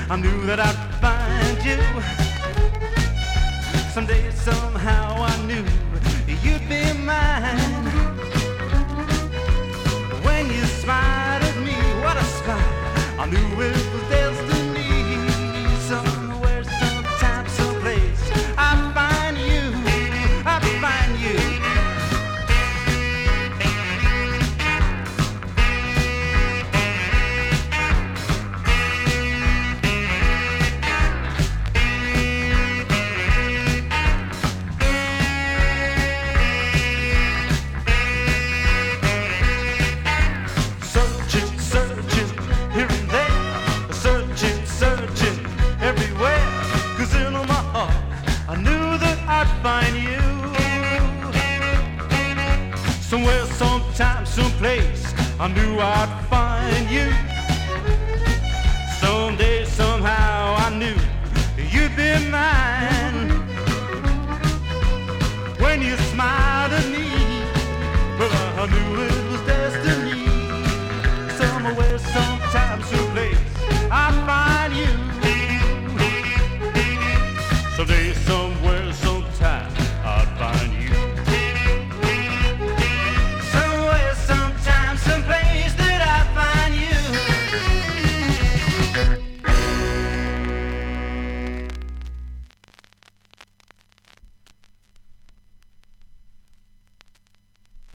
I knew that I'd find you. Someday, somehow, I knew you'd be mine. When you smiled at me, what a smile! I knew it was destiny. Somewhere, sometime, someplace, I'll find you. I'll find you. Somewhere, sometime, someplace, I knew I'd find you. Someday, somehow, I knew you'd be mine. When you smiled at me, well, I knew it was destiny. Somewhere, sometime, someplace,